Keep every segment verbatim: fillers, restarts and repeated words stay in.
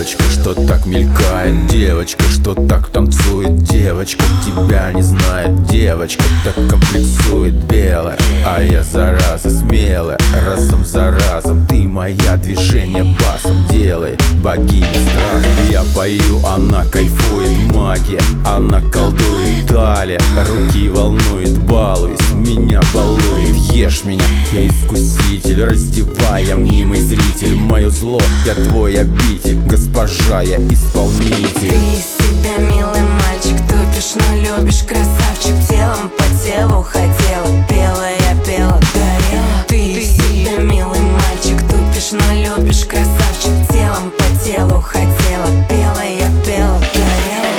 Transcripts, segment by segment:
девочка, что так мелькает, девочка, что так танцует, девочка, тебя не знает, девочка, так комплексует белая, а я зараза смелая, разом за разом, ты моя, движение басом делай, богиня страха. Я пою, она кайфует, магия, она колдует, далее, руки волнует, балуюсь, меня балует, ешь меня, я искуситель, раздевая мнимый зритель, мое зло, я твой обитель, госпожа, я исполнитель. Ты из себя милый мальчик, тупишь, но любишь, красавчик, телом по телу хотела, пела я, пела, горела. Ты из себя милый мальчик, тупишь, но любишь, красавчик, телом по телу хотела, пела я, пела, горела.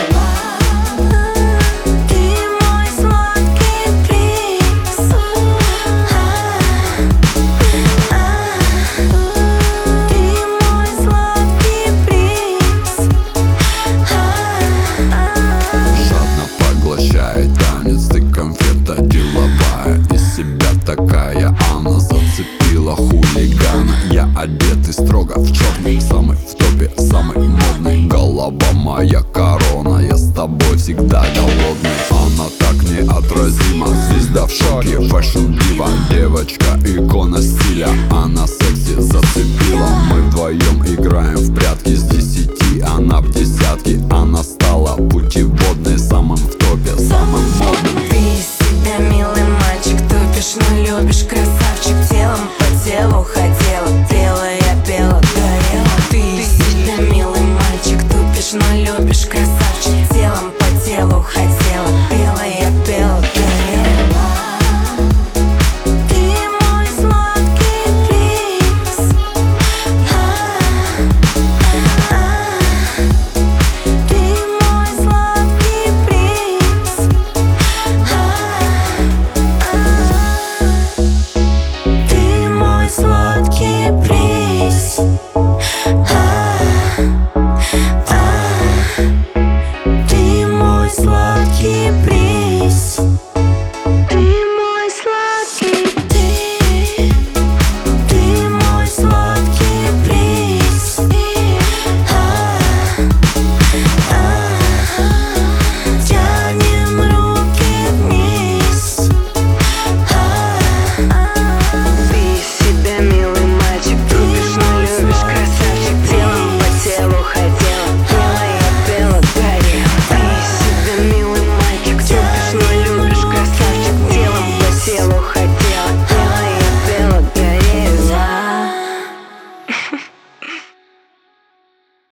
Танец, ты конфета деловая, из себя такая, она зацепила хулигана. Я одетый строго в черный, самый в топе, самый модный. Голова моя корона, я с тобой всегда голодный. Она так неотразима, звезда в шоке, фэшн дива. Девочка, икона стиля, она секси зацепила. Мы вдвоем играем в прятки, с десяти она в десятки, она